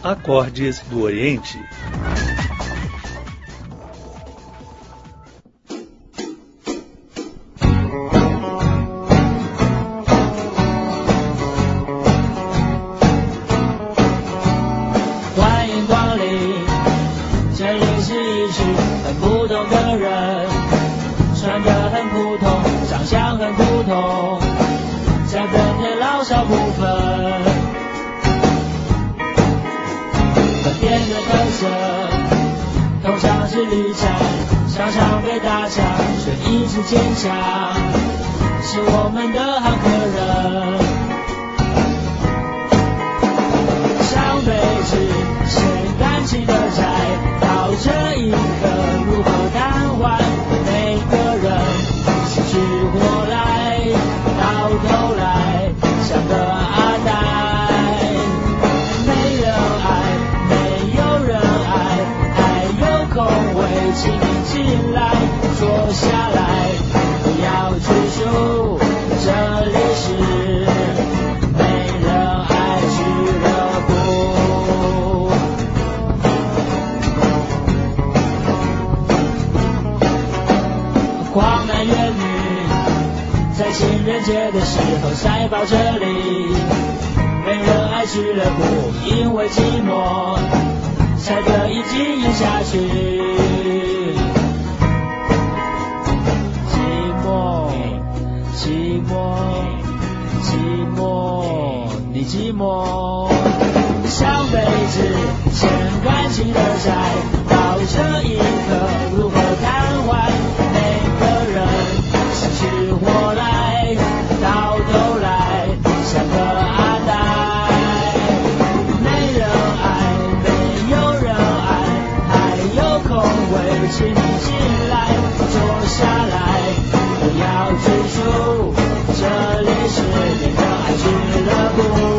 Acordes do Oriente. 欢迎光临，这里是一群很普通的人，穿着很普通，长相很普通，在分的老少不分。本店的特色通常是绿茶，常常被打枪，却一直坚强，是我们的好客人。上辈子欠感情的债，到这一刻如何偿还？每个人死去活来，到头来像个阿呆。没人爱，没有人爱，还有空位请你进来，坐下来，不要拘束，这里是没人爱俱乐部。光男怨女，在情人节的时候塞爆这里，没人爱俱乐部，因为寂寞才得以经营下去。寂寞，寂寞，寂寞，你寂寞。上辈子欠感情的债，到这一刻如何偿还？每个人死去活来，到头来像个阿呆。没人爱，没有人爱，还有空位请你进来，坐下来，不要拘束，这里是没人爱俱乐部。